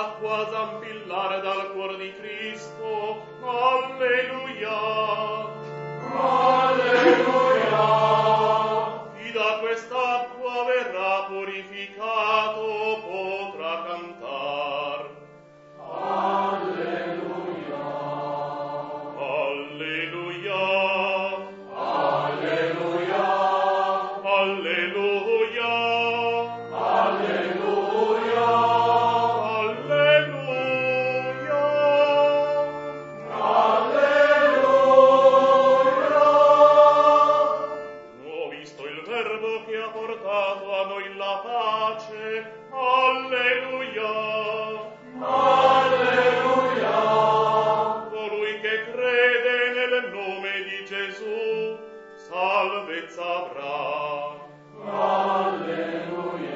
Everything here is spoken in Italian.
l'acqua zampillare dal cuor di Cristo. Alleluia. Alleluia. Chi da quest'acqua verrà purificato potrà cantar. Alleluia. Alleluia. Alleluia. Alleluia. Alleluia. Alleluia. Ho visto il Verbo che ha portato a noi la pace. Alleluia. Alleluia. Colui che crede nel nome di Gesù salvezza avrà. Alleluia.